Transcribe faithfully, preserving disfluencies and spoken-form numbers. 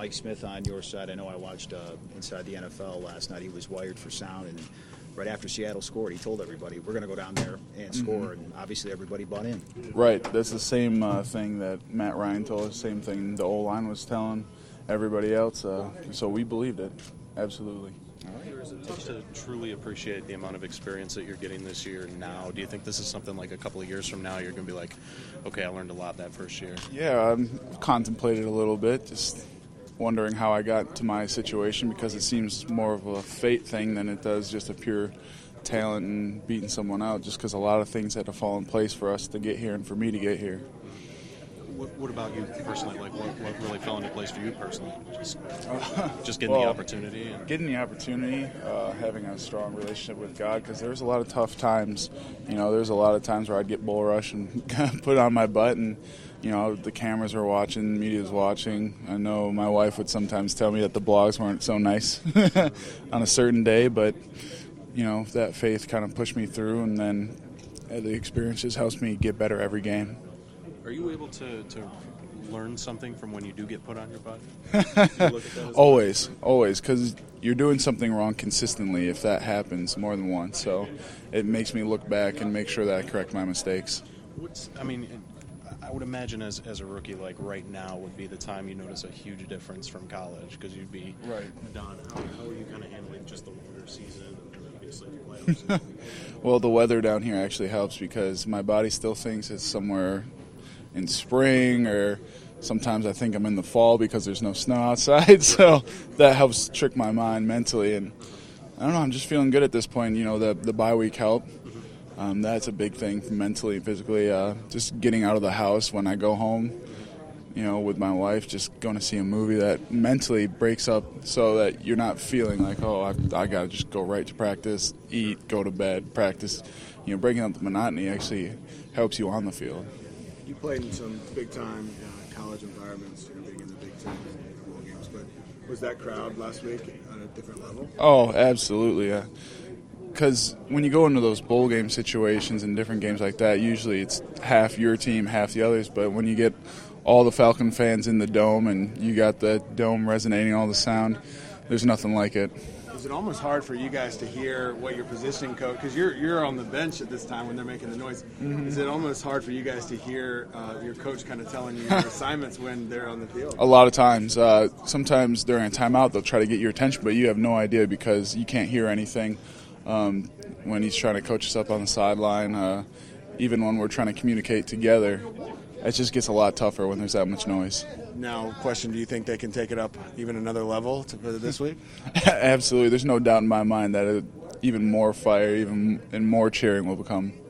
Mike Smith on your side. I know I watched uh, Inside the N F L last night. He was wired for sound, and right after Seattle scored, he told everybody, we're going to go down there and score, mm-hmm. and obviously everybody bought in. Right. That's the same uh, thing that Matt Ryan told us, same thing the O-line was telling everybody else, uh, so we believed it. Absolutely. Is it tough to truly appreciate the amount of experience that you're getting this year now? Do you think this is something like a couple of years from now you're going to be like, okay, I learned a lot that first year? Yeah, I've contemplated a little bit, just wondering how I got to my situation, because it seems more of a fate thing than it does just a pure talent and beating someone out, just because a lot of things had to fall in place for us to get here and for me to get here. What, what about you personally? Like, what, what really fell into place for you personally? Just, just getting well, the opportunity? And... Getting the opportunity, uh, having a strong relationship with God, because there was a lot of tough times. You know, there's a lot of times where I'd get bull rush and put on my butt, and, you know, the cameras were watching, the media was watching. I know my wife would sometimes tell me that the blogs weren't so nice on a certain day, but, you know, that faith kind of pushed me through, and then uh, the experiences helps me get better every game. Are you able to, to learn something from when you do get put on your butt? Always, always, because you're doing something wrong consistently if that happens more than once. So it makes me look back and make sure that I correct my mistakes. What's, I mean, I would imagine as, as a rookie, like right now would be the time you notice a huge difference from college, because you'd be right. done. How, how are you kind of handling just the longer season and obviously the playoffs? Well, the weather down here actually helps, because my body still thinks it's somewhere in spring, or sometimes I think I'm in the fall because there's no snow outside, so that helps trick my mind mentally. And I don't know, I'm just feeling good at this point. You know, the the bye week helped. Um, that's a big thing mentally and physically. Uh, just getting out of the house when I go home, you know, with my wife, just going to see a movie that mentally breaks up, so that you're not feeling like, oh, I, I got to just go right to practice, eat, go to bed, practice. You know, breaking up the monotony actually helps you on the field. You played in some big-time uh, college environments, you know, being in the Big Ten bowl games, but was that crowd last week at a different level? Oh, absolutely, yeah. Because when you go into those bowl game situations and different games like that, usually it's half your team, half the others, but when you get all the Falcon fans in the dome and you got the dome resonating all the sound, there's nothing like it. Is it almost hard for you guys to hear what your position coach, because you're you're on the bench at this time when they're making the noise, mm-hmm. is it almost hard for you guys to hear uh, your coach kind of telling you your assignments when they're on the field? A lot of times. Uh, sometimes during a timeout they'll try to get your attention, but you have no idea because you can't hear anything um, when he's trying to coach us up on the sideline. Uh, even when we're trying to communicate together, it just gets a lot tougher when there's that much noise. Now, question, do you think they can take it up even another level to put it this week? Absolutely. There's no doubt in my mind that it, even more fire, even and more cheering will become.